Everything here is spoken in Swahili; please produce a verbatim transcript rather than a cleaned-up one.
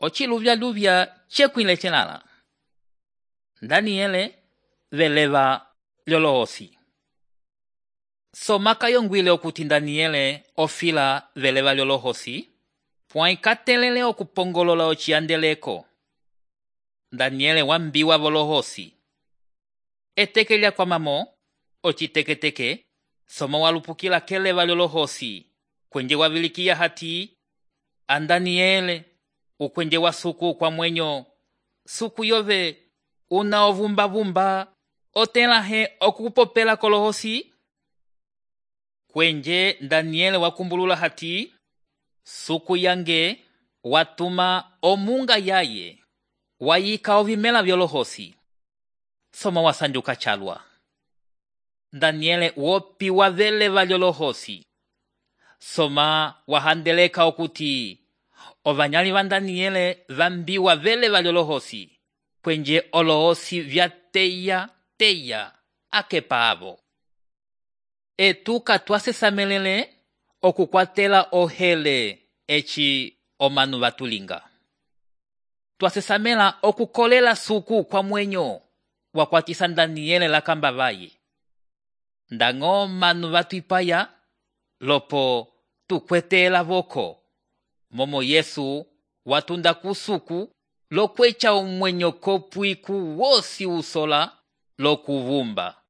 ochiluvya luvya chekwile chenala. Daniele veleva lyolohosi. Somaka yongwile okuti Daniele ofila veleva lyolohosi, puaikatelele okupongolola ochiandeleko. Daniele wambiwa volohosi. Etekelya kwa mamo, ochiteketeke, soma walupukila keleva lyolohosi, kwenje wavilikia hati, andaniele, ukwenje wa suku kwa mwenyo, suku yove, unaovumba vumba, otelahe okupopela kolohosi. Kwenje Daniele wakumbulula hati, suku yange, watuma omunga yaye, wayika ovimela vyolohosi. Soma wasanjuka chalwa. Daniele wopi wavele valyolohosi. Soma wahandeleka okuti, ovanyali van Daniele vambiwa vele valyolohosi, kwenje olohosi vya teya teya akepa avo. Etuka twasesamelele okukwatela ohele echi omanu vatulinga. Twasesamela okukolela suku kwa mwenyo wakwatisa Daniele lakamba vaye. Ndango manu vatuipaya lopo tukwetela voko. Momo Yesu watunda kusuku lokwecha umwenyo kopwiku wosi usola lokuvumba.